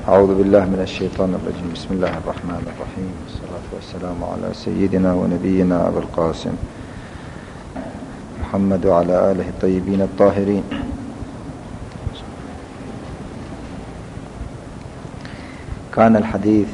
أعوذ بالله من الشيطان الرجيم. بسم الله الرحمن الرحيم، والصلاة والسلام على سيدنا ونبينا أبي القاسم محمد وعلى آله الطيبين الطاهرين. كان الحديث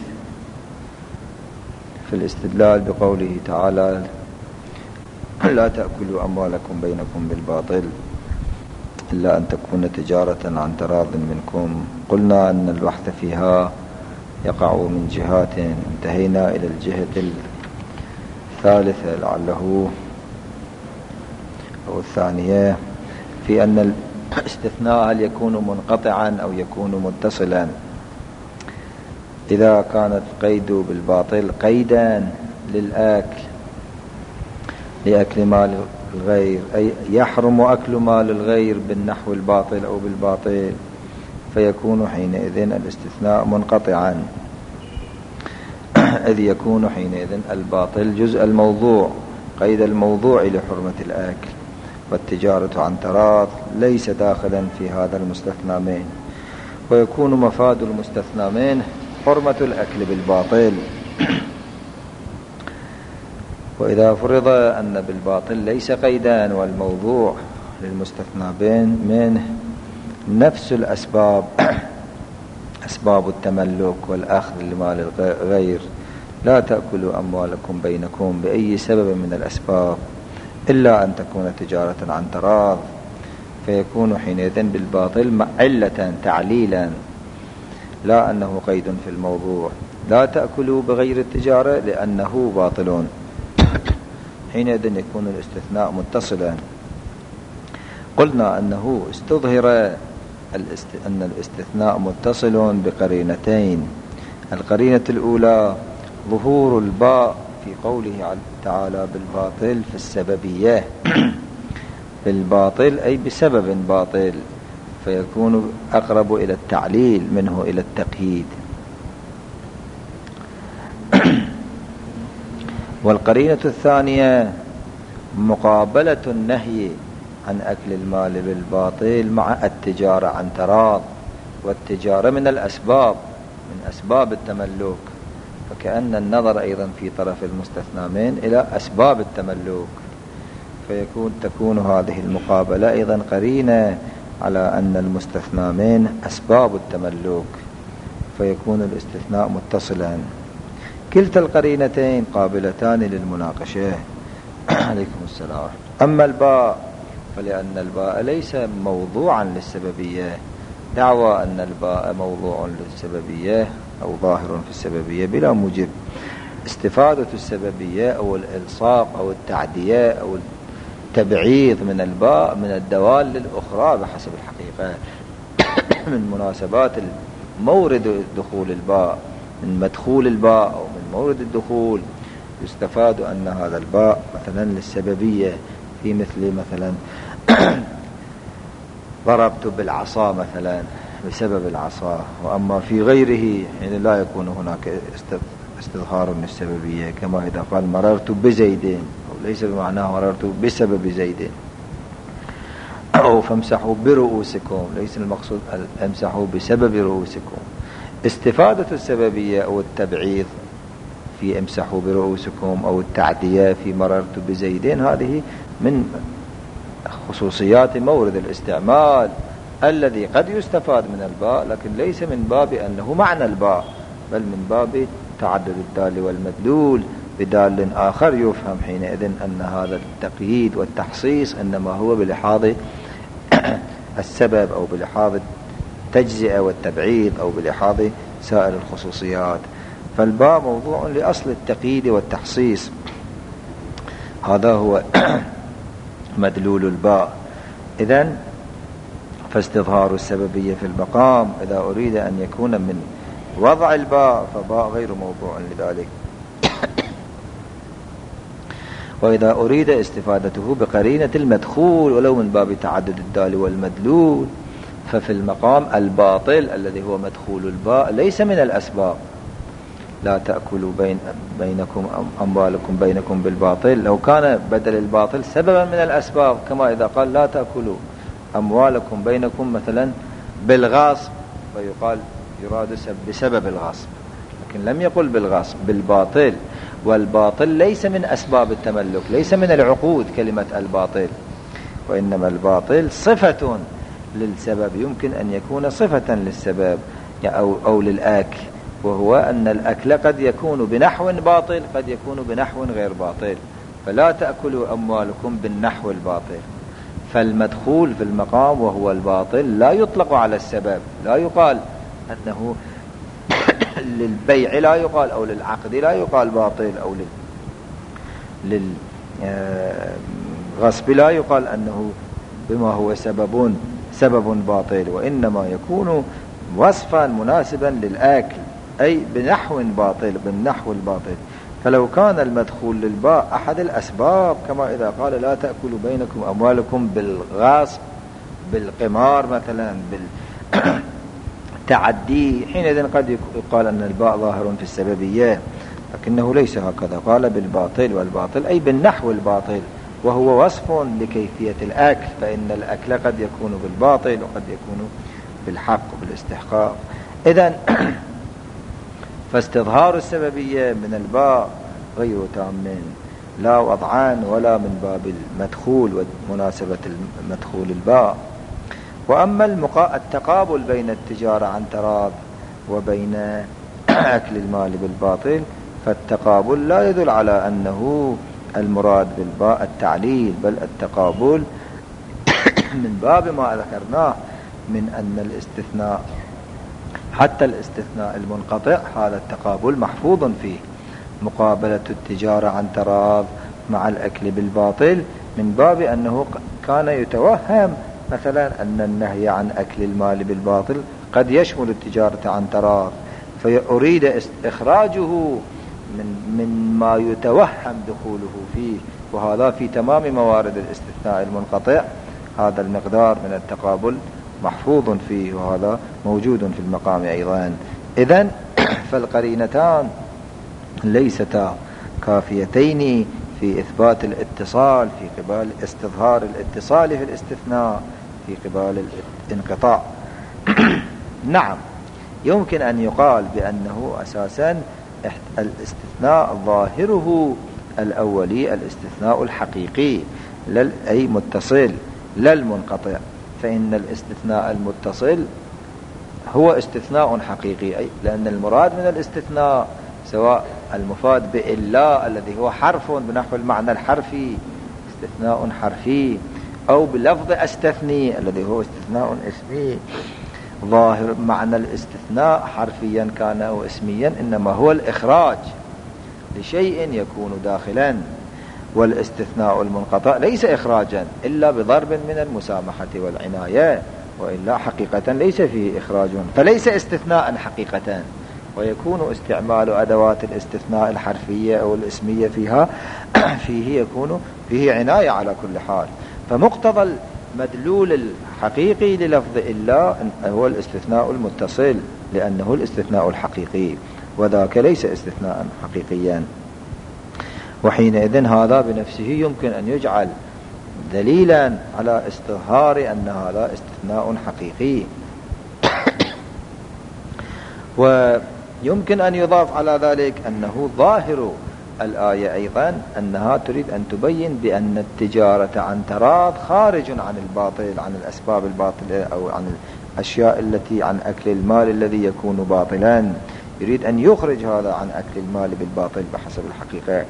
في الاستدلال بقوله تعالى: لا تأكلوا أموالكم بينكم بالباطل إلا أن تكون تجارة عن تراض منكم. قلنا أن البحث فيها يقع من جهات، انتهينا إلى الجهة الثالثة لعله أو الثانية، في أن الاستثناء هل يكون منقطعا أو يكون متصلا. إذا كانت قيد بالباطل قيدا لأكل مال الغير، أي يحرم أكل مال الغير بالنحو الباطل أو بالباطل، فيكون حينئذ الاستثناء منقطعا، إذ يكون حينئذ الباطل جزء الموضوع، قيد الموضوع لحرمة الأكل، والتجارة عن تراض ليس داخلا في هذا المستثنى منه، ويكون مفاد المستثنى منه حرمة الأكل بالباطل. وإذا فرض أن بالباطل ليس قيدان والموضوع للمستثنى منه نفس الأسباب، أسباب التملك والأخذ لمال الغير، لا تأكلوا أموالكم بينكم بأي سبب من الأسباب إلا أن تكون تجارة عن تراض، فيكون حينئذ بالباطل علة تعليلا، لا أنه قيد في الموضوع. لا تأكلوا بغير التجارة لأنه باطل، حينئذ يكون الاستثناء متصلا. قلنا أنه استظهر أن الاستثناء متصل بقرينتين. القرينة الأولى ظهور الباء في قوله تعالى بالباطل في السببية، بالباطل أي بسبب باطل، فيكون أقرب إلى التعليل منه إلى التقييد. والقرينة الثانية مقابلة النهي عن أكل المال بالباطل مع التجارة عن تراض، والتجارة من الأسباب، من أسباب التملك، فكأن النظر أيضا في طرف المستثنى من إلى أسباب التملك، تكون هذه المقابلة أيضا قرينة على أن المستثنى من أسباب التملك، فيكون الاستثناء متصلا. كلتا القرينتين قابلتان للمناقشة. عليكم السلام. أما الباء فلأن الباء ليس موضوعا للسببية، دعوى أن الباء موضوع للسببية أو ظاهر في السببية بلا موجب. استفادة السببية أو الإلصاق أو التعدية أو التبعيض من الباء من الدوال للأخرى بحسب الحقيقة، من مناسبات مورد دخول الباء، من مدخول الباء أو من مورد الدخول، يستفاد أن هذا الباء مثلا للسببية، في مثلا ضربت بالعصا مثلا بسبب العصا، وأما في غيره يعني لا يكون هناك استظهار للسببية، كما إذا قال مررت بزيدين، أو ليس بمعناه مررت بسبب زيدين، أو فامسحوا برؤوسكم، ليس المقصود امسحوا بسبب رؤوسكم. استفادة السببية أو التبعيض في امسحوا برؤوسكم أو التعدية في مررت بزيدين، هذه من خصوصيات مورد الاستعمال الذي قد يستفاد من الباء، لكن ليس من باب أنه معنى الباء، بل من باب تعدد الدال والمدلول بدال آخر، يفهم حينئذ أن هذا التقييد والتحصيص إنما هو بلحاظ السبب أو بلحاظ التجزئة والتبعيض أو بلحاظ سائر الخصوصيات. فالباء موضوع لأصل التقييد والتحصيص، هذا هو مدلول الباء. إذن فاستظهار السببية في المقام إذا أريد أن يكون من وضع الباء فباء غير موضوع لذلك. وإذا أريد استفادته بقرينة المدخول ولو من باب تعدد الدال والمدلول، ففي المقام الباطل الذي هو مدخول الباء ليس من الأسباب. لا تأكلوا بينكم أموالكم بينكم بالباطل، لو كان بدل الباطل سببا من الأسباب، كما إذا قال لا تأكلوا أموالكم بينكم مثلا بالغاصب، فيقال يراد بسبب الغصب، لكن لم يقل بالغصب، بالباطل. والباطل ليس من أسباب التملك، ليس من العقود كلمة الباطل، وإنما الباطل صفة للسبب، يمكن أن يكون صفة للسبب أو للأكل، وهو أن الأكل قد يكون بنحو باطل، قد يكون بنحو غير باطل، فلا تأكلوا أموالكم بالنحو الباطل. فالمدخول في المقام وهو الباطل لا يطلق على السبب، لا يقال أنه للبيع لا يقال، أو للعقد لا يقال باطل، أو للغصب لا يقال أنه بما هو سبب باطل، وإنما يكون وصفا مناسبا للآكل، أي بنحو باطل، بالنحو الباطل. فلو كان المدخول للباء أحد الأسباب، كما إذا قال لا تأكلوا بينكم أموالكم بالغصب، بالقمار مثلا، بالتعدي، حينئذ قد يقال أن الباء ظاهر في السببية، لكنه ليس هكذا، قال بالباطل، والباطل أي بالنحو الباطل، وهو وصف لكيفية الأكل، فإن الأكل قد يكون بالباطل وقد يكون بالحق وبالاستحقاق. إذن فاستظهار السببية من الباء غير تام، لا وضعان ولا من باب المدخول ومناسبة المدخول الباء. وأما التقابل بين التجارة عن تراض وبين أكل المال بالباطل، فالتقابل لا يدل على أنه المراد بالباء التعليل، بل التقابل من باب ما ذكرناه من أن الاستثناء، حتى الاستثناء المنقطع، هذا التقابل محفوظ فيه، مقابلة التجارة عن تراض مع الأكل بالباطل، من باب أنه كان يتوهم مثلا أن النهي عن أكل المال بالباطل قد يشمل التجارة عن تراض، فيريد إخراجه من ما يتوهم دخوله فيه، وهذا في تمام موارد الاستثناء المنقطع، هذا المقدار من التقابل محفوظ فيه، وهذا موجود في المقام أيضا. إذن فالقرينتان ليستا كافيتين في إثبات الاتصال في قبال استظهار الاتصال في الاستثناء في قبال الانقطاع. نعم، يمكن أن يقال بأنه أساسا الاستثناء ظاهره الأولي الاستثناء الحقيقي، أي متصل، لا المنقطع، فإن الاستثناء المتصل هو استثناء حقيقي، أي لأن المراد من الاستثناء سواء المفاد بإلا الذي هو حرف بنحو المعنى الحرفي، استثناء حرفي، أو بلفظ أستثني الذي هو استثناء اسمي، ظاهر معنى الاستثناء حرفيا كان أو اسميا إنما هو الإخراج لشيء يكون داخلا، والاستثناء المنقطع ليس إخراجا إلا بضرب من المسامحة والعناية، وإلا حقيقة ليس فيه إخراج، فليس استثناء حقيقة، ويكون استعمال أدوات الاستثناء الحرفية أو الاسمية فيه يكون فيه عناية على كل حال. فمقتضى المدلول الحقيقي للفظ إلا هو الاستثناء المتصل، لأنه الاستثناء الحقيقي، وذاك ليس استثناء حقيقيا، وحينئذ هذا بنفسه يمكن أن يجعل دليلا على استظهار أن هذا استثناء حقيقي. ويمكن أن يضاف على ذلك أنه ظاهر الآية أيضا أنها تريد أن تبين بأن التجارة عن تراض خارج عن الباطل، عن الأسباب الباطلة، أو عن الأشياء التي عن أكل المال الذي يكون باطلا، يريد أن يخرج هذا عن أكل المال بالباطل بحسب الحقيقة.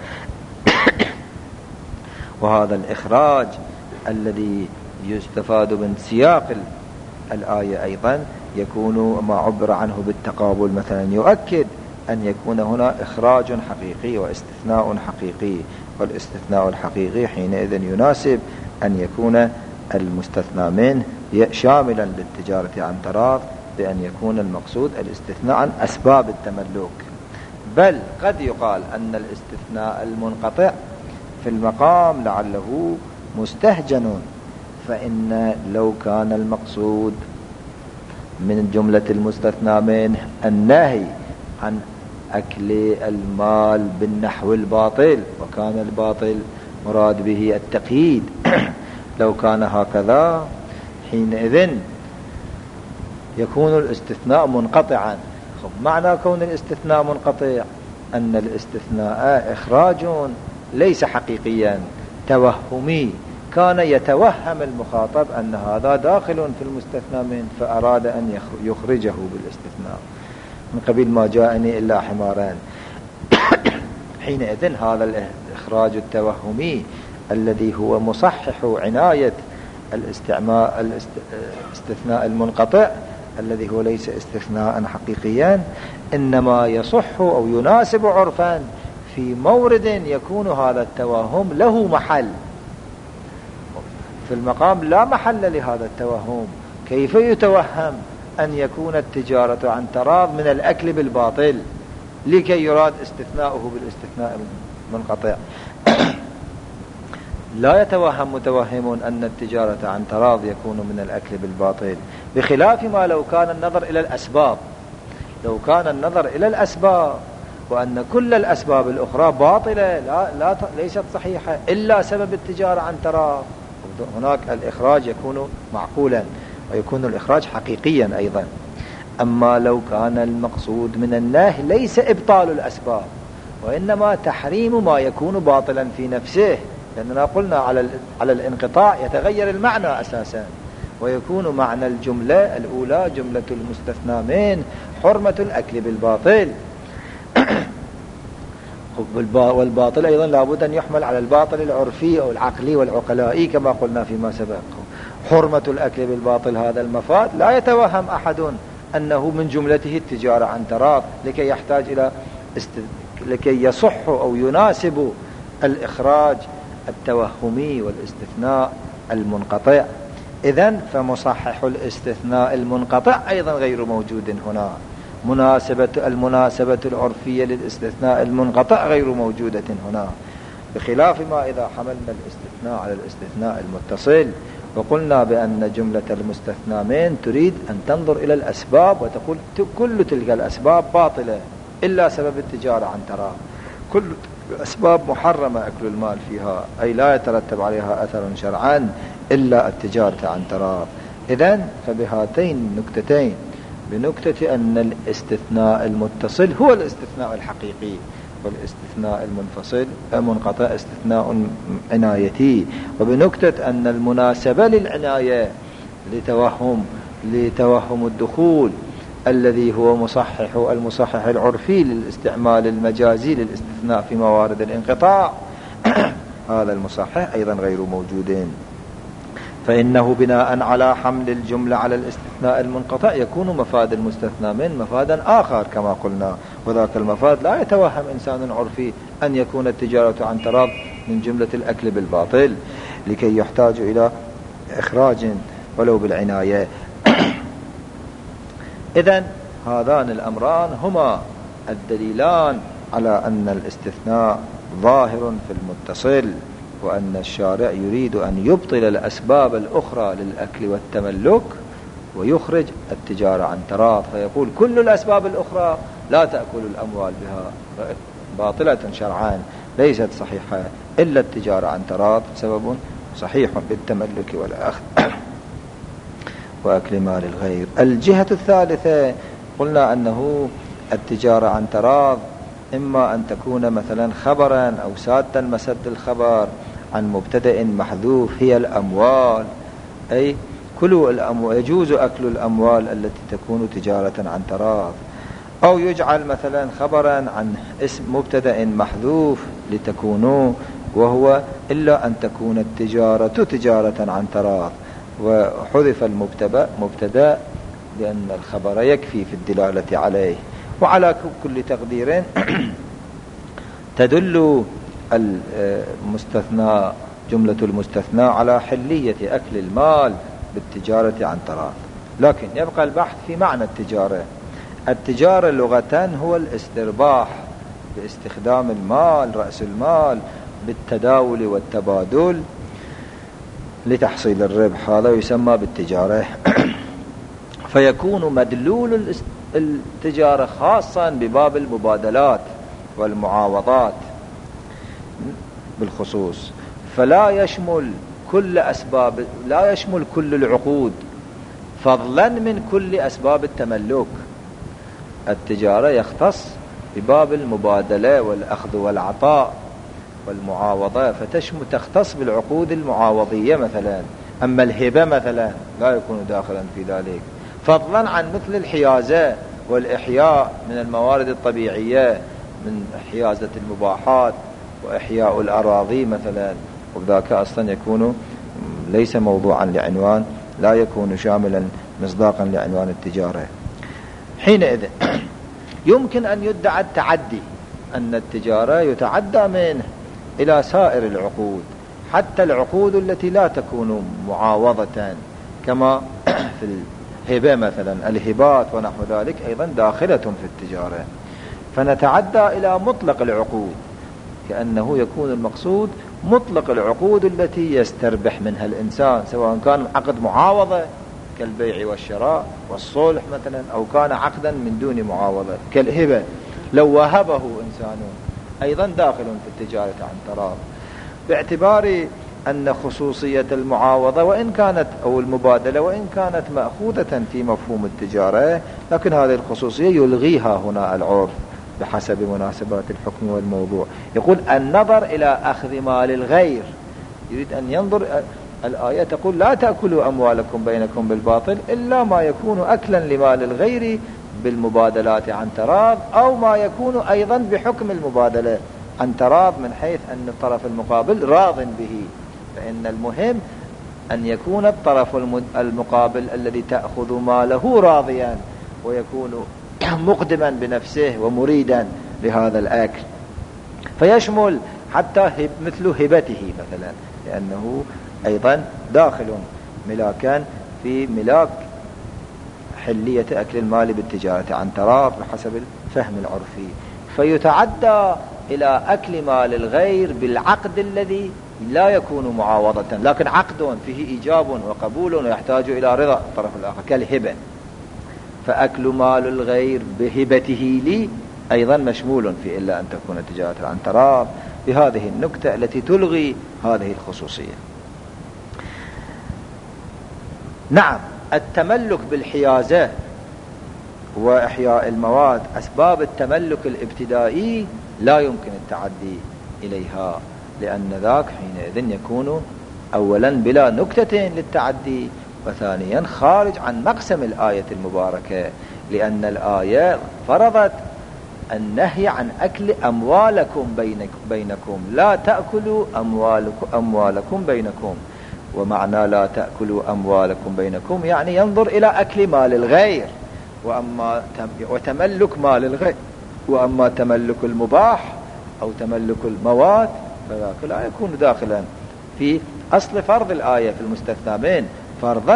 وهذا الإخراج الذي يستفاد من سياق الآية أيضا يكون ما عبر عنه بالتقابل مثلا، يؤكد أن يكون هنا إخراج حقيقي واستثناء حقيقي، والاستثناء الحقيقي حينئذ يناسب أن يكون المستثنى منه شاملا للتجارة عن تراض، بأن يكون المقصود الاستثناء عن أسباب التملك. بل قد يقال أن الاستثناء المنقطع في المقام لعله مستهجن، فإن لو كان المقصود من جملة المستثنى منه النهي عن أكل المال بالنحو الباطل، وكان الباطل مراد به التقييد، لو كان هكذا حينئذ يكون الاستثناء منقطعا. معنى كون الاستثناء منقطع أن الاستثناء إخراج ليس حقيقيا، توهمي، كان يتوهم المخاطب أن هذا داخل في المستثنى منه فأراد أن يخرجه بالاستثناء، من قبيل ما جاءني إلا حماران. حينئذ هذا الإخراج التوهمي الذي هو مصحح عناية الاستثناء المنقطع الذي هو ليس استثناء حقيقيا، إنما يصح أو يناسب عرفا في مورد يكون هذا التوهم له محل. في المقام لا محل لهذا التوهم، كيف يتوهم أن يكون التجارة عن تراض من الأكل بالباطل لكي يراد استثناؤه بالاستثناء المنقطع؟ لا يتوهم متوهم أن التجارة عن تراض يكون من الأكل بالباطل، بخلاف ما لو كان النظر إلى الأسباب. لو كان النظر إلى الأسباب وأن كل الأسباب الأخرى باطلة ليست صحيحة إلا سبب التجارة عن تراض، هناك الإخراج يكون معقولا ويكون الإخراج حقيقيا أيضا. أما لو كان المقصود من النهي ليس إبطال الأسباب وإنما تحريم ما يكون باطلا في نفسه، لأننا قلنا على الانقطاع يتغير المعنى أساسا، ويكون معنى الجملة الأولى جملة المستثنى من حرمة الأكل بالباطل. والباطل أيضا لابد أن يحمل على الباطل العرفي أو العقلي والعقلائي كما قلنا فيما سبق. حرمة الأكل بالباطل هذا المفاد لا يتوهم أحد أنه من جملته التجارة عن تراض لكي يحتاج إلى لكي يصح أو يناسب الإخراج التوهمي والاستثناء المنقطع. إذن فمصحح الاستثناء المنقطع أيضا غير موجود هنا. المناسبة العرفية للاستثناء المنقطع غير موجودة هنا، بخلاف ما إذا حملنا الاستثناء على الاستثناء المتصل وقلنا بأن جملة المستثنى من تريد أن تنظر إلى الأسباب وتقول كل تلك الأسباب باطلة إلا سبب التجارة عن تراض، كل الأسباب محرمة أكل المال فيها، أي لا يترتب عليها أثر شرعا إلا التجارة عن تراض. إذن فبهاتين النكتتين، بنكتة أن الاستثناء المتصل هو الاستثناء الحقيقي والاستثناء المنفصل منقطع استثناء عنايتي، وبنكتة أن المناسبة للعناية لتوهم الدخول الذي هو المصحح العرفي للاستعمال المجازي للاستثناء في موارد الانقطاع هذا المصحح أيضا غير موجود، فإنه بناء على حمل الجملة على الاستثناء المنقطع يكون مفاد المستثنى من مفادا آخر كما قلنا، وذاك المفاد لا يتوهم إنسان عرفي أن يكون التجارة عن تراض من جملة الأكل بالباطل لكي يحتاج إلى إخراج ولو بالعناية. إذن هذان الأمران هما الدليلان على أن الاستثناء ظاهر في المتصل، وأن الشارع يريد أن يبطل الأسباب الأخرى للأكل والتملك ويخرج التجارة عن تراض، فيقول كل الأسباب الأخرى لا تأكل الأموال بها باطلة شرعان ليست صحيحة إلا التجارة عن تراض سبب صحيح بالتملك والأخذ وأكل مال الغير. الجهة الثالثة قلنا أنه التجارة عن تراض إما أن تكون مثلا خبرا أو سادا مسد الخبر عن مبتدأ محذوف هي الأموال، أي كلوا الأموال، يجوز أكل الأموال التي تكون تجارة عن تراض، أو يجعل مثلا خبرا عن اسم مبتدأ محذوف لتكونوا وهو إلا أن تكون التجارة تجارة عن تراض، وحذف المبتدأ لأن الخبر يكفي في الدلالة عليه. وعلى كل تقدير تدل المستثنى جملة المستثنى على حلية أكل المال بالتجارة عن تراض. لكن يبقى البحث في معنى التجارة. التجارة لغة هو الاسترباح باستخدام المال رأس المال بالتداول والتبادل لتحصيل الربح، هذا يسمى بالتجارة. فيكون مدلول التجارة خاصا بباب المبادلات والمعاوضات بالخصوص، فلا يشمل كل أسباب، لا يشمل كل العقود، فضلا من كل أسباب التملك. التجارة يختص بباب المبادلة والأخذ والعطاء والمعاوضة، تختص بالعقود المعاوضية مثلا. أما الهبة مثلا لا يكون داخلا في ذلك، فضلا عن مثل الحيازة والإحياء من الموارد الطبيعية، من حيازة المباحات وإحياء الأراضي مثلا، وذاك أصلا يكون ليس موضوعا لعنوان، لا يكون شاملا مصداقا لعنوان التجارة. حينئذ يمكن أن يدعى التعدي، أن التجارة يتعدى منه إلى سائر العقود، حتى العقود التي لا تكون معاوضة، كما في الهبة مثلا، الهبات ونحو ذلك أيضا داخلة في التجارة. فنتعدى إلى مطلق العقود، كأنه يكون المقصود مطلق العقود التي يستربح منها الإنسان، سواء كان عقد معاوضة كالبيع والشراء والصلح مثلا، أو كان عقدا من دون معاوضة كالهبة لو وهبه إنسان، أيضا داخل في التجارة عن تراض، باعتبار أن خصوصية المعاوضة وإن كانت أو المبادلة وإن كانت مأخوذة في مفهوم التجارة، لكن هذه الخصوصية يلغيها هنا العرف بحسب مناسبات الحكم والموضوع. يقول النظر إلى أخذ مال الغير، يريد أن ينظر. الآية تقول لا تأكلوا أموالكم بينكم بالباطل إلا ما يكون أكلا لمال الغير بالمبادلات عن تراض، أو ما يكون أيضا بحكم المبادلة عن تراض، من حيث أن الطرف المقابل راض به. فإن المهم أن يكون الطرف المقابل الذي تأخذ ماله راضيا، ويكون مقدما بنفسه ومريدا لهذا الأكل، فيشمل حتى مثل هبته مثلا، لأنه أيضا داخل ملاكا في ملاك حلية أكل المال بالتجارة عن تراض بحسب الفهم العرفي. فيتعدى إلى أكل مال الغير بالعقد الذي لا يكون معاوضة، لكن عقد فيه إيجاب وقبول ويحتاج إلى رضا الطرف الآخر كالهبة. فأكل مال الغير بهبته لي أيضا مشمول في إلا أن تكون تجارة عن تراض، بهذه النكتة التي تلغي هذه الخصوصية. نعم، التملك بالحيازة وإحياء المواد أسباب التملك الابتدائي لا يمكن التعدي إليها، لأن ذاك حينئذ يكون أولا بلا نكتة للتعدي، وثانيا خارج عن مقسم الآية المباركة، لأن الآية فرضت النهي عن أكل أموالكم بينكم، لا تأكلوا أموالكم بينكم. ومعنى لا تأكلوا أموالكم بينكم يعني ينظر إلى أكل مال الغير، وتملك مال الغير. وأما تملك المباح أو تملك المواد فذاك لا يكون داخلا في أصل فرض الآية في المستثنى من فضلا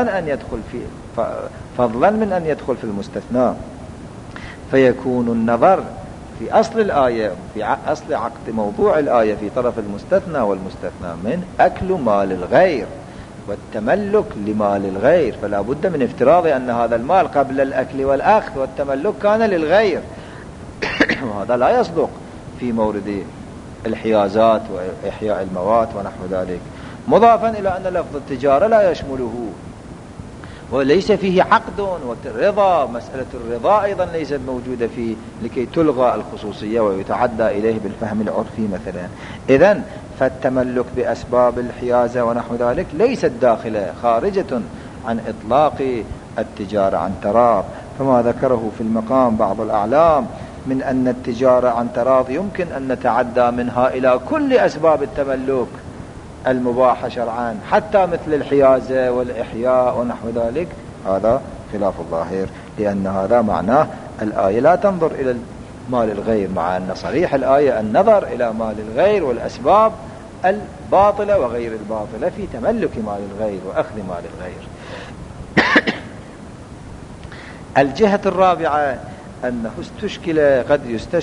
من أن يدخل في المستثنى. فيكون النظر في أصل الآية، في أصل عقد موضوع الآية في طرف المستثنى والمستثنى من أكل مال الغير والتملك لمال الغير، فلا بد من افتراض أن هذا المال قبل الأكل والأخذ والتملك كان للغير وهذا لا يصدق في مورد الحيازات وإحياء المواد ونحو ذلك. مضافا إلى أن لفظ التجارة لا يشمله وليس فيه عقد ورضا، مسألة الرضا أيضا ليست موجودة فيه لكي تلغى الخصوصية ويتعدى إليه بالفهم العرفي مثلا. إذن فالتملك بأسباب الحيازة ونحو ذلك ليست داخلة، خارجة عن إطلاق التجارة عن تراض. فما ذكره في المقام بعض الأعلام من أن التجارة عن تراض يمكن أن نتعدى منها إلى كل أسباب التملك المباحة شرعا، حتى مثل الحيازة والإحياء ونحو ذلك، هذا خلاف الظاهر، لأن هذا معناه الآية لا تنظر إلى مال الغير، مع أن صريح الآية النظر إلى مال الغير والأسباب الباطلة وغير الباطلة في تملك مال الغير وأخذ مال الغير. الجهة الرابعة أنه قد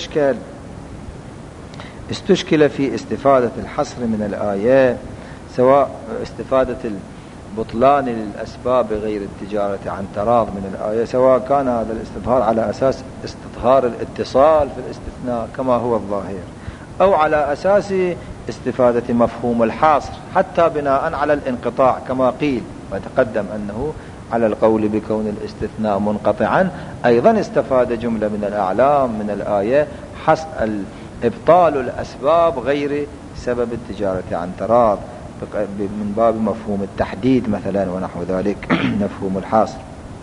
استشكل في استفادة الحصر من الآية، سواء استفادة البطلان للأسباب غير التجارة عن تراض من الآية، سواء كان هذا الاستظهار على أساس استظهار الاتصال في الاستثناء كما هو الظاهر، أو على أساس استفادة مفهوم الحصر حتى بناء على الانقطاع كما قيل، وتقدم أنه على القول بكون الاستثناء منقطعا أيضا استفاد جملة من الأعلام من الآية إبطال الأسباب غير سبب التجارة عن تراض من باب مفهوم التحديد مثلا ونحو ذلك مفهوم الحصر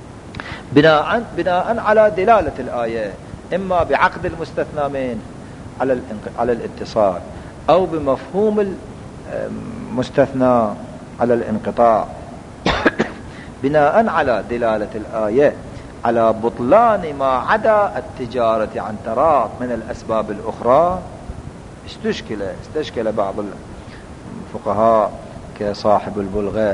بناء على دلالة الآية إما بعقد المستثنى منه على الاتصال أو بمفهوم المستثنى على الانقطاع بناء على دلالة الآية على بطلان ما عدا التجارة عن تراض من الأسباب الأخرى استشكل بعض الفقهاء كصاحب البلغة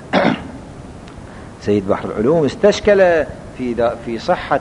سيد بحر العلوم استشكل في صحة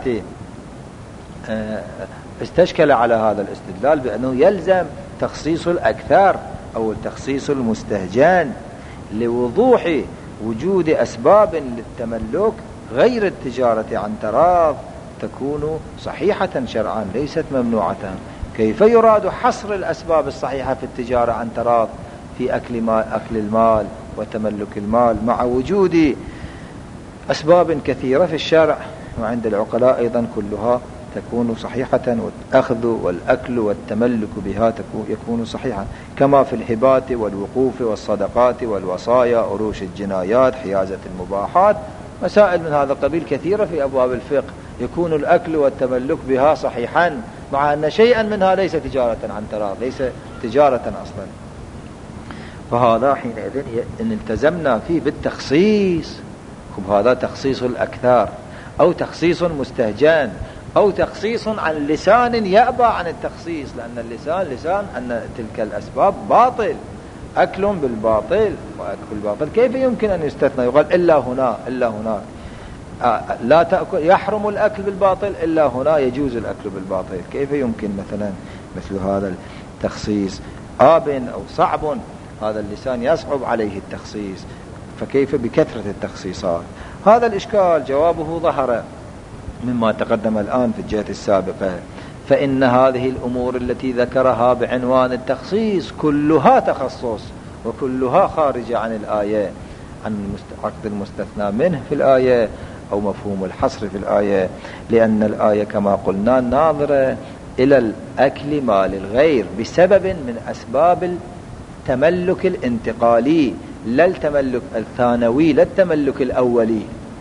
استشكل على هذا الاستدلال بأنه يلزم تخصيص الأكثر أو التخصيص المستهجان لوضوح وجود أسباب للتملك غير التجارة عن تراض تكون صحيحة شرعا ليست ممنوعة. كيف يراد حصر الأسباب الصحيحة في التجارة عن تراض في أكل المال وتملك المال مع وجود أسباب كثيرة في الشرع وعند العقلاء أيضا كلها تكون صحيحة والأخذ والأكل والتملك بها يكون صحيحا كما في الهبات والوقوف والصدقات والوصايا أروش الجنايات حيازة المباحات مسائل من هذا القبيل كثيرة في أبواب الفقه يكون الأكل والتملك بها صحيحا مع أن شيئا منها ليس تجارة عن تراض ليس تجارة أصلا. فهذا حينئذ إن التزمنا فيه بالتخصيص هذا تخصيص الأكثر أو تخصيص مستهجان أو تخصيص عن لسان يأبى عن التخصيص لأن اللسان لسان أن تلك الأسباب باطل أكل بالباطل وأكل بالباطل كيف يمكن أن يستثنى يقال إلا هنا إلا هناك لا تأكل يحرم الأكل بالباطل إلا هنا يجوز الأكل بالباطل كيف يمكن مثلا مثل هذا التخصيص أو صعب هذا اللسان يصعب عليه التخصيص فكيف بكثرة التخصيصات. هذا الإشكال جوابه ظهر مما تقدم الآن في الجهة السابقة فإن هذه الأمور التي ذكرها بعنوان التخصيص كلها تخصص وكلها خارجة عن الآية عن عقد المستثنى منه في الآية أو مفهوم الحصر في الآية لأن الآية كما قلنا ناظرة إلى الأكل مال الغير بسبب من أسباب التملك الانتقالي لا التملك الثانوي لا التملك الأولي.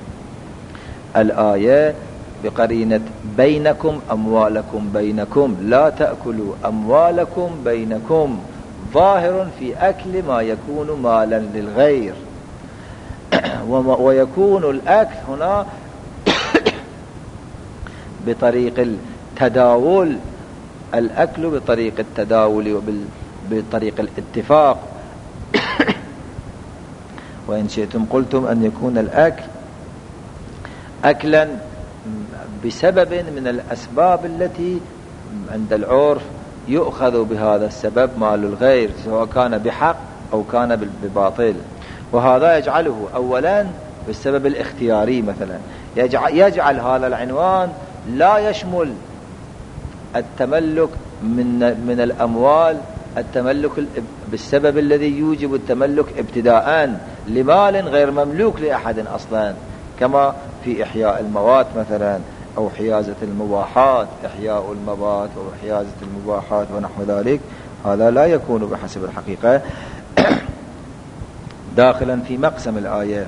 الآية بقرينة بينكم أموالكم بينكم لا تأكلوا أموالكم بينكم ظاهر في أكل ما يكون مالا للغير ويكون الأكل هنا بطريق التداول الأكل بطريق التداول وبطريق الاتفاق وإن شئتم قلتم أن يكون الأكل أكلا بسبب من الأسباب التي عند العرف يؤخذ بهذا السبب مال الغير سواء كان بحق أو كان بباطل وهذا يجعله أولا بالسبب الاختياري مثلا يجعل هذا العنوان لا يشمل التملك من الأموال التملك بالسبب الذي يوجب التملك ابتداء لمال غير مملوك لأحد أصلا كما في إحياء الموات مثلا أو حيازة المباحات إحياء الموات أو حيازة المباحات ونحو ذلك هذا لا يكون بحسب الحقيقة داخلا في مقسم الآية.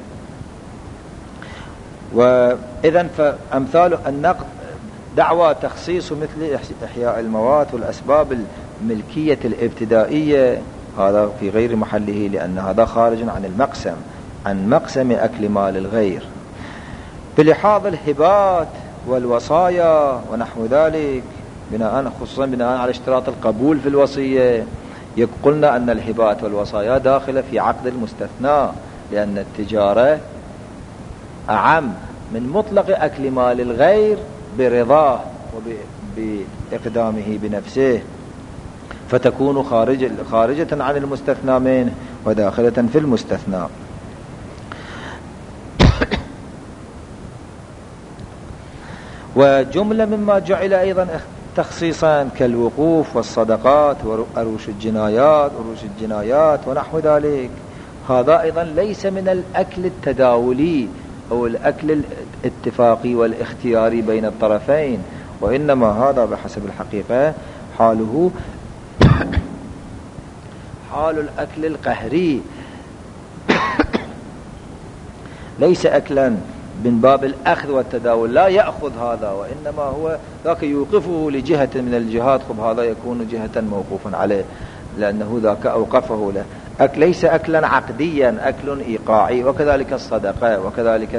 وإذن فأمثال النقد دعوى تخصيص مثل إحياء الموات والأسباب الملكية الابتدائية هذا في غير محله لأن هذا خارج عن المقسم عن مقسم أكل مال الغير بلحاظ الهبات والوصايا ونحو ذلك خصوصا بناء على اشتراط القبول في الوصية قلنا أن الهبات والوصايا داخلة في عقد المستثنى لأن التجارة أعم من مطلق أكل مال الغير برضاه وبإقدامه بنفسه فتكون خارجة عن المستثنى منه وداخلة في المستثنى. وجملة مما جعل أيضا تخصيصا كالوقوف والصدقات وأروش الجنايات ونحو ذلك هذا أيضا ليس من الأكل التداولي أو الأكل الاتفاقي والاختياري بين الطرفين، وإنما هذا بحسب الحقيقة حاله حال الأكل القهري، ليس أكلا من باب الأخذ والتداول، لا يأخذ هذا، وإنما هو ذاك يوقفه لجهة من الجهات، خب هذا يكون جهة موقوف عليه لأنه ذاك أوقفه له. ليس أكلا عقديا، أكل إيقاعي. وكذلك الصدقة، وكذلك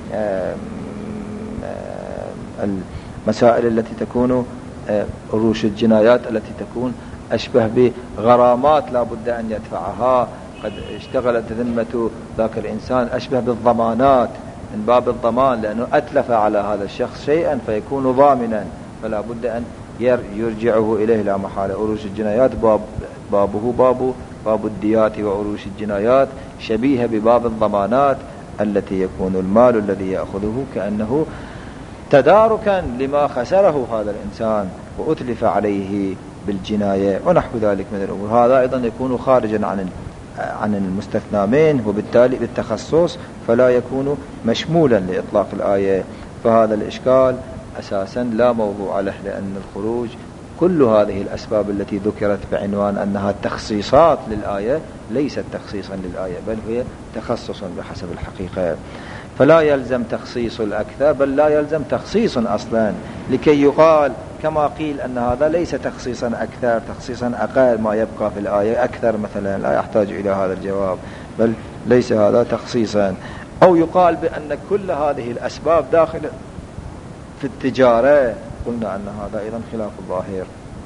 المسائل التي تكون عروش الجنايات التي تكون أشبه بغرامات لا بد أن يدفعها، قد اشتغلت ذمة ذاك الإنسان أشبه بالضمانات من باب الضمان، لأنه أتلف على هذا الشخص شيئا فيكون ضامنا، فلا بد أن يرجعه إليه لا محالة. عروش الجنايات بابه باب الديات وعروش الجنايات، شبيهة بباب الضمانات التي يكون المال الذي يأخذه كأنه تداركا لما خسره هذا الإنسان وأتلف عليه بالجناية ونحو ذلك من الأمور. هذا أيضا يكون خارجا عن المستثنى منه، وبالتالي بالتخصص فلا يكون مشمولا لإطلاق الآية. فهذا الإشكال أساسا لا موضوع له، لأن الخروج كل هذه الأسباب التي ذكرت بعنوان أنها تخصيصات للآية ليست تخصيصا للآية، بل هي تخصص بحسب الحقيقة. فلا يلزم تخصيص الأكثر، بل لا يلزم تخصيص أصلا، لكي يقال كما قيل أن هذا ليس تخصيصا أكثر، تخصيصا أقل ما يبقى في الآية أكثر مثلا، لا يحتاج إلى هذا الجواب، بل ليس هذا تخصيصا. أو يقال بأن كل هذه الأسباب داخل في التجارة، قلنا أن هذا أيضا خلاف الظاهر.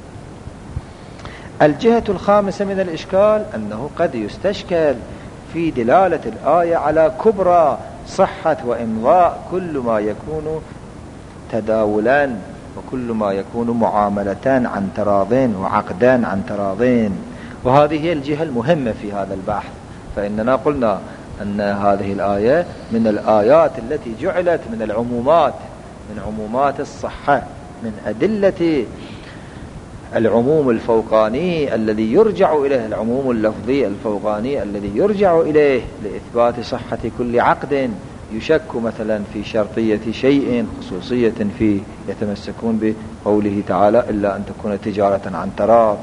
الجهة الخامسة من الإشكال أنه قد يستشكل في دلالة الآية على كبرى صحة وإمضاء كل ما يكون تداولا، وكل ما يكون معاملتان عن تراضين وعقدان عن تراضين، وهذه هي الجهة المهمة في هذا البحث. فإننا قلنا أن هذه الآية من الآيات التي جعلت من العمومات، من عمومات الصحة، من أدلة العموم الفوقاني الذي يرجع إليه، العموم اللفظي الفوقاني الذي يرجع إليه لإثبات صحة كل عقد يشك مثلا في شرطية شيء، خصوصية فيه، يتمسكون بقوله تعالى إلا أن تكون تجارة عن تراض.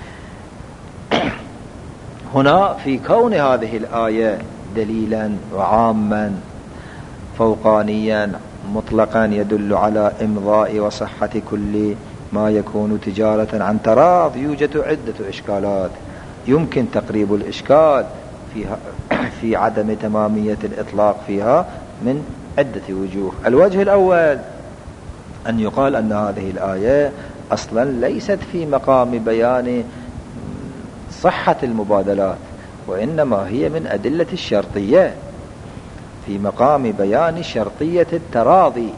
هنا في كون هذه الآية دليلا وعاما فوقانيا مطلقا يدل على إمضاء وصحة كل ما يكون تجارة عن تراض، يوجد عدة إشكالات يمكن تقريب الإشكال فيها في عدم تمامية الإطلاق فيها من عدة وجوه. الوجه الأول أن يقال أن هذه الآية أصلا ليست في مقام بيان صحة المبادلات، وإنما هي من أدلة الشرطية، في مقام بيان شرطية التراضي،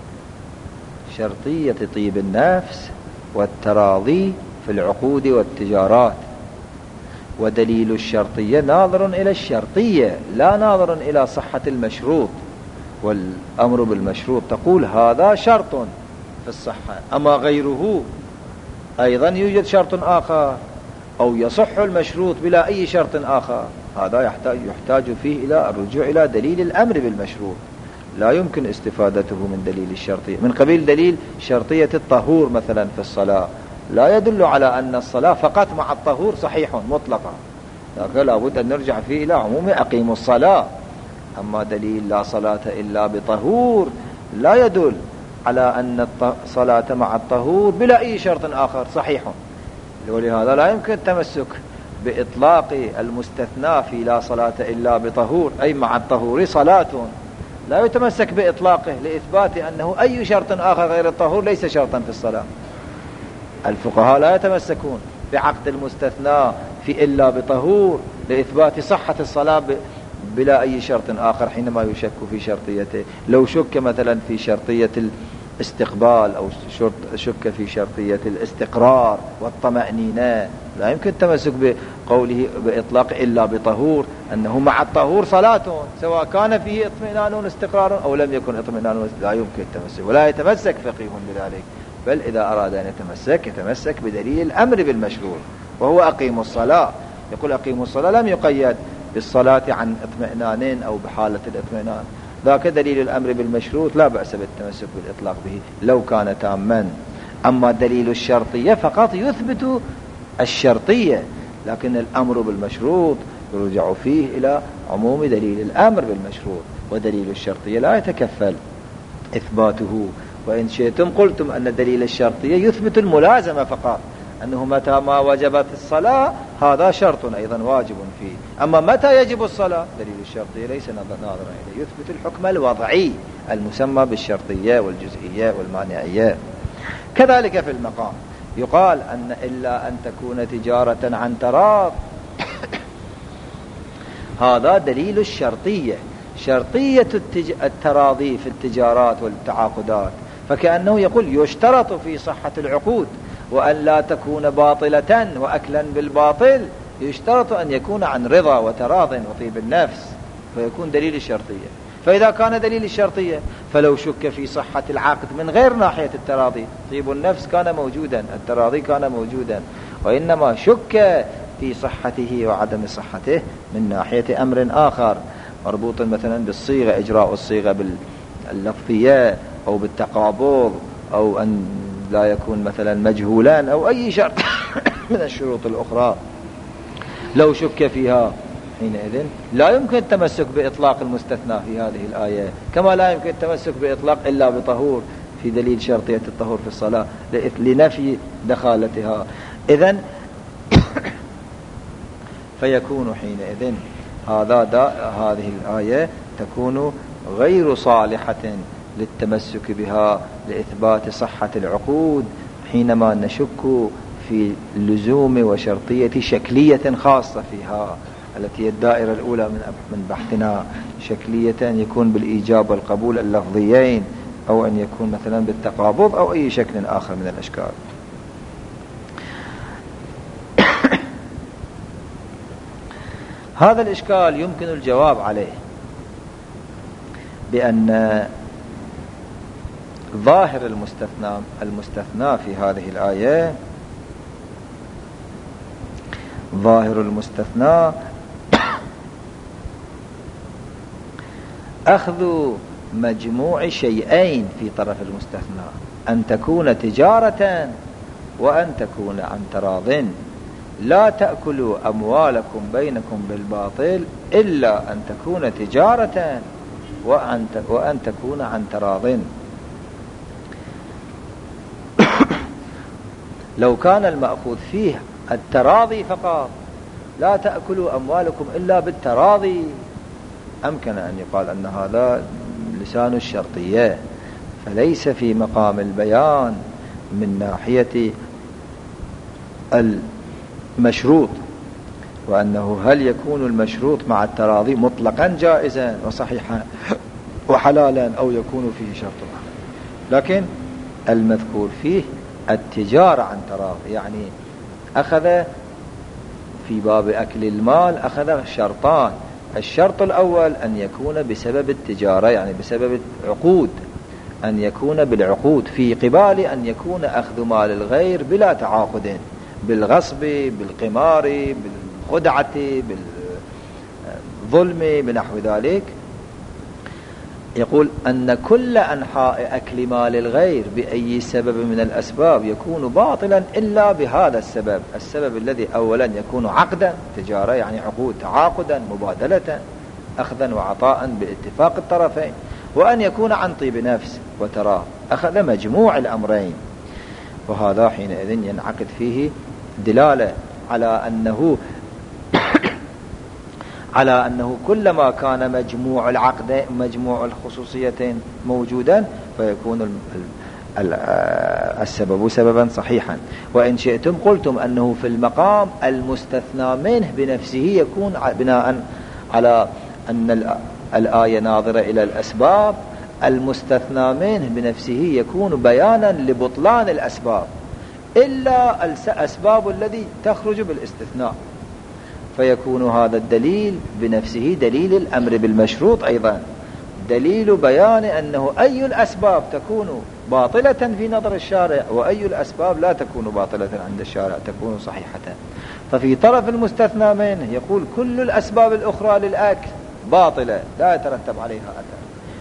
شرطية طيب النفس والتراضي في العقود والتجارات. ودليل الشرطية ناظر إلى الشرطية لا ناظر إلى صحة المشروط، والأمر بالمشروط تقول هذا شرط في الصحة، أما غيره أيضا يوجد شرط آخر، أو يصح المشروط بلا أي شرط آخر. هذا يحتاج فيه إلى الرجوع إلى دليل الأمر بالمشروط، لا يمكن استفادته من دليل الشرطية. من قبيل دليل شرطية الطهور مثلا في الصلاة لا يدل على أن الصلاة فقط مع الطهور صحيح مطلقا، لكن لابد أن نرجع فيه إلى عموم أقيموا الصلاة. أما دليل لا صلاة إلا بطهور لا يدل على أن الصلاة مع الطهور بلا أي شرط آخر صحيح، ولهذا لا يمكن التمسك بإطلاق المستثنى في لا صلاة إلا بطهور، أي مع الطهور صلاة، لا يتمسك بإطلاقه لإثبات أنه أي شرط آخر غير الطهور ليس شرطا في الصلاة. الفقهاء لا يتمسكون بعقد المستثنى في إلا بطهور لإثبات صحة الصلاة بلا أي شرط آخر حينما يشك في شرطيته. لو شك مثلا في شرطية الاستقبال أو شك في شرطية الاستقرار والطمأنينة لا يمكن التمسك بقوله بإطلاق إلا بطهور أنه مع الطهور صلاة، سواء كان فيه اطمئنان واستقرار أو لم يكن اطمئنان، لا يمكن التمسك، ولا يتمسك فقيه بذلك، بل إذا أراد أن يتمسك بدليل الأمر بالمشروع، وهو أقيموا الصلاة. يقول أقيموا الصلاة لم يقيد بالصلاة عن اطمئنان أو بحالة الاطمئنان، ذاك دليل الأمر بالمشروط لا بأس بالتمسك بالإطلاق به لو كان تاما. أما دليل الشرطية فقط يثبت الشرطية، لكن الأمر بالمشروط يرجع فيه إلى عموم دليل الأمر بالمشروط، ودليل الشرطية لا يتكفل إثباته. وإن شئتم قلتم أن دليل الشرطية يثبت الملازمة فقط، أنه متى ما وجبت الصلاة هذا شرط أيضا واجب فيه. أما متى يجب الصلاة دليل الشرطية ليس ناظرا إليه، يثبت الحكم الوضعي المسمى بالشرطية والجزئية والمانعية. كذلك في المقام يقال أن إلا أن تكون تجارة عن تراض، هذا دليل الشرطية، شرطية التراضي في التجارات والتعاقدات، فكأنه يقول يشترط في صحة العقود وأن لا تكون باطلة وأكلا بالباطل، يشترط أن يكون عن رضا وتراض وطيب النفس، فيكون دليل الشرطية. فإذا كان دليل الشرطية فلو شك في صحة العقد من غير ناحية التراضي، طيب النفس كان موجودا، التراضي كان موجودا، وإنما شك في صحته وعدم صحته من ناحية أمر آخر مربوط مثلا بالصيغة، إجراء الصيغة باللفظية أو بالتقابض، أو أن لا يكون مثلا مجهولان أو أي شرط من الشروط الأخرى. لو شك فيها حينئذ لا يمكن التمسك بإطلاق المستثنى في هذه الآية، كما لا يمكن التمسك بإطلاق إلا بطهور في دليل شرطية الطهور في الصلاة لنفي دخالتها. إذن فيكون حينئذ هذه الآية تكون غير صالحة للتمسك بها لإثبات صحة العقود، حينما نشك في لزوم وشرطية شكلية خاصة فيها، التي هي الدائرة الأولى من بحثنا، شكلية يكون بالإيجاب والقبول اللفظيين، أو أن يكون مثلا بالتقابض أو أي شكل آخر من الأشكال. هذا الإشكال يمكن الجواب عليه بأن ظاهر المستثنى في هذه الآية، ظاهر المستثنى أخذ مجموع شيئين في طرف المستثنى، أن تكون تجارة وأن تكون عن تراض. لا تأكلوا أموالكم بينكم بالباطل إلا أن تكون تجارة وأن تكون عن تراض. لو كان المأخوذ فيه التراضي فقط، لا تأكلوا أموالكم إلا بالتراضي، أمكن أن يقال أن هذا لسان الشرطية، فليس في مقام البيان من ناحية المشروط، وأنه هل يكون المشروط مع التراضي مطلقا جائزا وصحيحا وحلالا أو يكون فيه شرط. لكن المذكور فيه التجارة عن تراضي، يعني أخذ في باب أكل المال أخذ شرطان. الشرط الأول أن يكون بسبب التجارة، يعني بسبب العقود، أن يكون بالعقود، في قبال أن يكون أخذ مال الغير بلا تعاقد، بالغصب، بالقمار، بالخدعة، بالظلم، بنحو ذلك. يقول أن كل أنحاء أكل مال الغير بأي سبب من الأسباب يكون باطلا إلا بهذا السبب الذي أولا يكون عقدا، تجارة يعني عقود، تعاقدا، مبادلة، أخذا وعطاء باتفاق الطرفين، وأن يكون عن طيب نفس وتراه، أخذ مجموع الأمرين. وهذا حينئذ ينعقد فيه دلالة على أنه كلما كان مجموع العقد مجموع الخصوصيتين موجودا فيكون السبب سببا صحيحا. وإن شئتم قلتم أنه في المقام المستثنى منه بنفسه يكون بناء على أن الآية ناظرة إلى الأسباب، المستثنى منه بنفسه يكون بيانا لبطلان الأسباب إلا الأسباب الذي تخرج بالاستثناء، فيكون هذا الدليل بنفسه دليل الأمر بالمشروط، أيضا دليل بيان أنه أي الأسباب تكون باطلة في نظر الشارع وأي الأسباب لا تكون باطلة عند الشارع، تكون صحيحة. ففي طرف المستثنى منه يقول كل الأسباب الأخرى للأكل باطلة لا يترتب عليها أثر،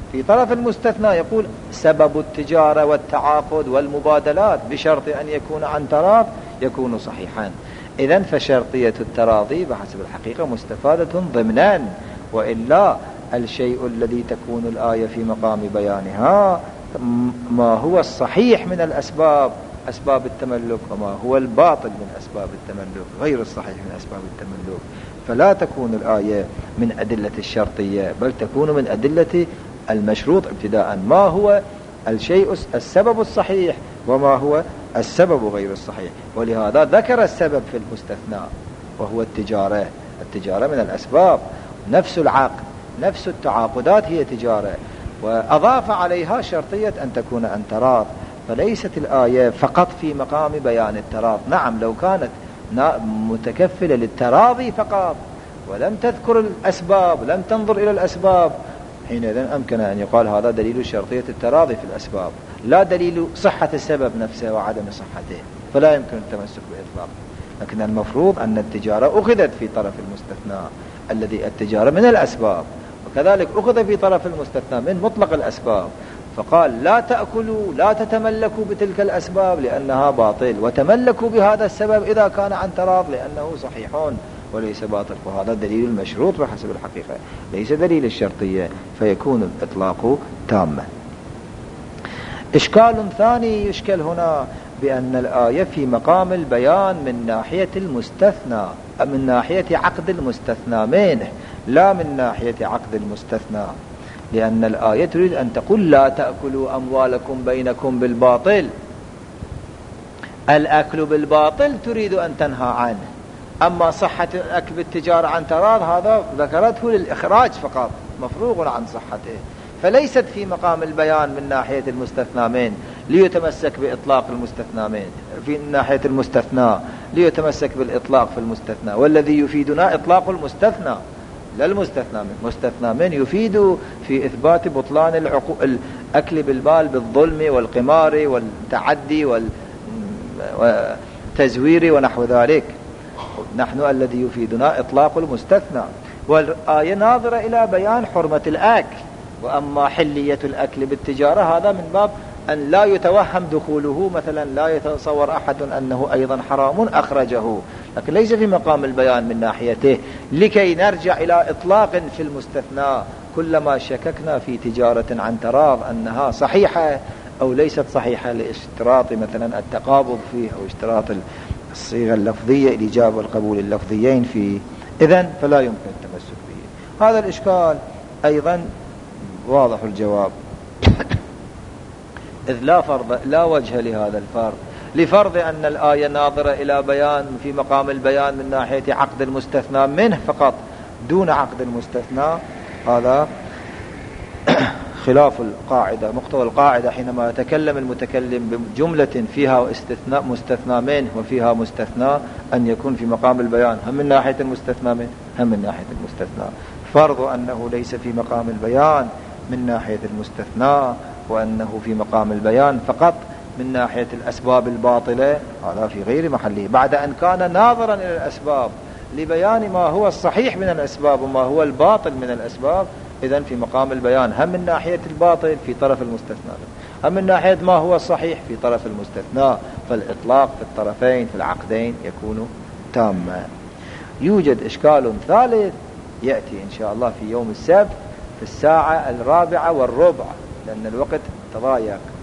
في طرف المستثنى يقول سبب التجارة والتعاقد والمبادلات بشرط أن يكون عن تراض يكون صحيحا. إذن فشرطية التراضي بحسب الحقيقة مستفادة ضمنان، وإلا الشيء الذي تكون الآية في مقام بيانها ما هو الصحيح من الأسباب أسباب التملك، وما هو الباطل من أسباب التملك غير الصحيح من أسباب التملك. فلا تكون الآية من أدلة الشرطية، بل تكون من أدلة المشروط ابتداء، ما هو الشيء السبب الصحيح وما هو السبب غير الصحيح. ولهذا ذكر السبب في المستثنى وهو التجارة من الأسباب، نفس العقد نفس التعاقدات هي تجارة، وأضاف عليها شرطية أن تكون عن تراض. فليست الآية فقط في مقام بيان التراض. نعم لو كانت متكفلة للتراضي فقط ولم تذكر الأسباب لم تنظر إلى الأسباب، حينئذ أمكن أن يقال هذا دليل شرطية التراضي في الأسباب، لا دليل صحة السبب نفسه وعدم صحته، فلا يمكن التمسك بإطلاق. لكن المفروض أن التجارة أخذت في طرف المستثنى الذي التجارة من الأسباب، وكذلك أخذ في طرف المستثنى من مطلق الأسباب، فقال لا تأكلوا لا تتملكوا بتلك الأسباب لأنها باطل، وتملكوا بهذا السبب إذا كان عن تراض لأنه صحيحون وليس باطل. وهذا دليل المشروط بحسب الحقيقة ليس دليل الشرطية، فيكون الإطلاق تاما. إشكال ثاني يشكل هنا بأن الآية في مقام البيان من ناحية المستثنى، من ناحية عقد المستثنى منه لا من ناحية عقد المستثنى، لأن الآية تريد أن تقول لا تأكلوا أموالكم بينكم بالباطل. الأكل بالباطل تريد أن تنهى عنه، أما صحة الأكل بالتجارة عن تراض هذا ذكرته للإخراج فقط مفروغ عن صحته، فليست في مقام البيان من ناحية المستثنى من ليتمسك بإطلاق المستثنى من في ناحية المستثنى ليتمسك بالإطلاق في المستثنى، والذي يفيدنا إطلاق المستثنى لا المستثنى من. مستثنى من يفيد في إثبات بطلان الأكل بالمال بالظلم والقمار والتعدي والتزوير ونحو ذلك. نحن الذي يفيدنا إطلاق المستثنى، والآية ناظرة إلى بيان حرمة الأكل، وأما حلية الأكل بالتجارة هذا من باب أن لا يتوهم دخوله، مثلا لا يتصور أحد أنه أيضا حرام أخرجه، لكن ليس في مقام البيان من ناحيته، لكي نرجع إلى إطلاق في المستثنى كلما شككنا في تجارة عن تراض أنها صحيحة أو ليست صحيحة لاشتراط مثلا التقابض فيه أو اشتراط الصيغة اللفظية الإجابة والقبول اللفظيين فيه، إذن فلا يمكن التمسك به. هذا الإشكال أيضا واضح الجواب، إذ لا وجه لهذا الفرض، لفرض أن الآية ناظرة إلى بيان في مقام البيان من ناحية عقد المستثنى منه فقط دون عقد المستثنى، هذا خلاف القاعدة. مقتضى القاعدة حينما يتكلم المتكلم بجملة فيها استثناء مستثنى منه وفيها مستثنى أن يكون في مقام البيان هم من ناحية المستثنى منه هم من ناحية المستثنى. فرض أنه ليس في مقام البيان من ناحية المستثنى وأنه في مقام البيان فقط من ناحية الأسباب الباطلة، هذا في غير محله، بعد أن كان ناظرا إلى الأسباب لبيان ما هو الصحيح من الأسباب وما هو الباطل من الأسباب. إذن في مقام البيان هم من ناحية الباطل في طرف المستثنى هم من ناحية ما هو الصحيح في طرف المستثنى، فالإطلاق في الطرفين في العقدين يكون تاما. يوجد إشكال ثالث يأتي إن شاء الله في يوم السبت في الساعة 4:15 لأن الوقت تضايق.